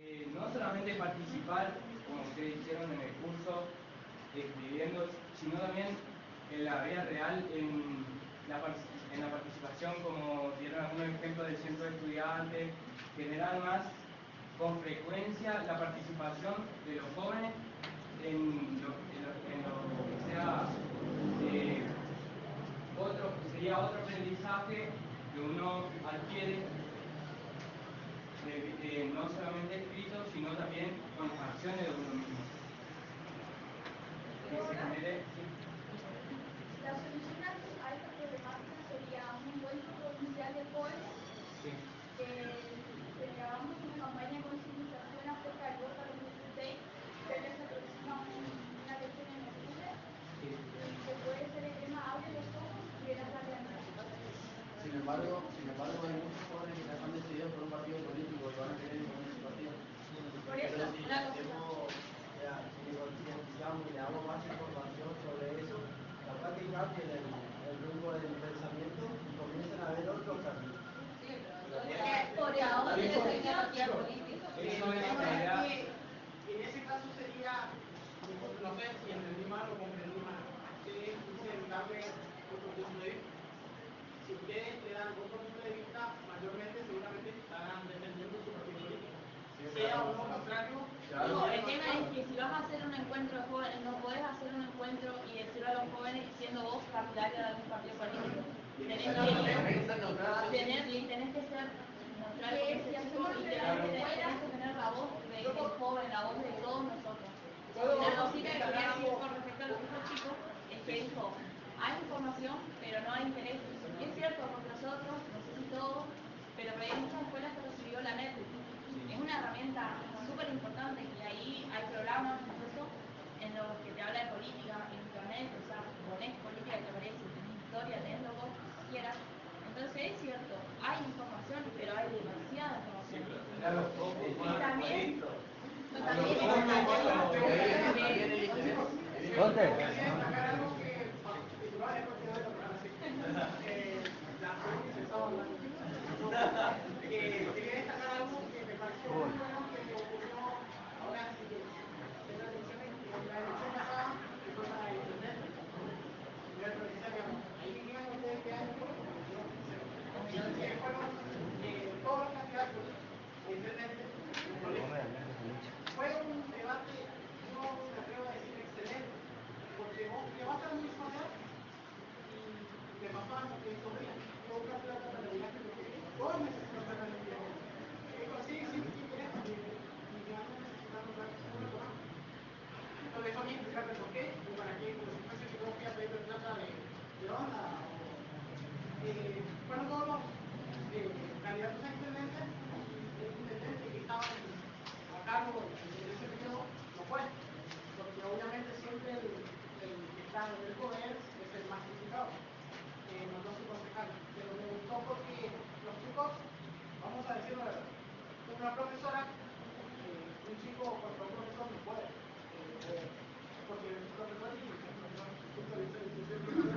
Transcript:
No solamente participar, como ustedes hicieron en el curso, escribiendo, sino también en la vida real, en la participación, como dieron algunos ejemplos del centro de estudiantes, generar más con frecuencia la participación de los jóvenes en lo que sea sería otro aprendizaje que uno adquiere no solamente escrito, sino también con acciones de uno mismo. Que se genere. La solución a esta problemática sería un encuentro provincial de jóvenes. Sí. Hagamos una campaña de concientización acerca del voto a los 16, ya que se aproxima una elección en octubre. Sí. Y que puede ser el tema abre los ojos y verás la realidad. Sin embargo, hay muchos jóvenes que ya están decididos por un partido político y van a querer imponer su partido. Por eso, pero si concientizamos y le damos más información sobre eso, capaz que cambien el rumbo del pensamiento y comiencen a ver otros caminos. por ahora eso es una partida claro, política. Eso es la idea. En ese caso sería, no sé si entendí mal o comprendí mal, ustedes dicen darle otro punto de vista. Si ustedes le dan otro punto de vista, mayormente seguramente estarán defendiendo su partido político. Sea o no contrario. No, el tema es que si vas a hacer un encuentro de jóvenes, no podés hacer un encuentro y decirlo a los jóvenes siendo vos partidario de algún partido político. Tenés que ser neutral con ese chico y tenés que tener la voz del joven, la voz de todos nosotros. Una cosita que quería decir con respecto a lo que dijo el chico es que dijo, hay información pero no hay interés. Y es cierto, porque nosotros, no sé si todos, pero hay muchas escuelas que recibió la NET. Es una herramienta súper importante y ahí hay programas incluso en los que te habla de política, en internet, o sea, pones política y te aparece, tenés historia, tenés lo que quieras. Entonces es cierto, hay información, pero hay demasiada información. Y también Quería destacar algo que me pareció muy bueno que ocurrió ahora en la elección pasada, que fue para el intendente. Ahí digan ustedes qué año fue, porque yo no sé. Fueron todos los candidatos a intendente del colegio. Fue un debate, yo me atrevo a decir excelente, porque vos llevaste a mi familiar y me pasaba lo que estos días. Yo buscar plata para el viaje porque hoy necesito plata en el viaje. Digo, sí, ¿qué quieres? Y me ando necesitando plata, ¿cómo lo tomamos? Entonces eso a mí explicarte por qué y para qué, como si fuese que yo fui a pedir plata de onda. Fueron todos los candidatos a intendente y el intendente que estaba a cargo en ese periodo no fue. Porque obviamente siempre el que está en el poder es el más criticado. Mandó a su concejal. Pero me gustó porque los chicos, vamos a decirlo la verdad, una profesora, un chico contra un profesor no puede. Porque el profesor y el profesor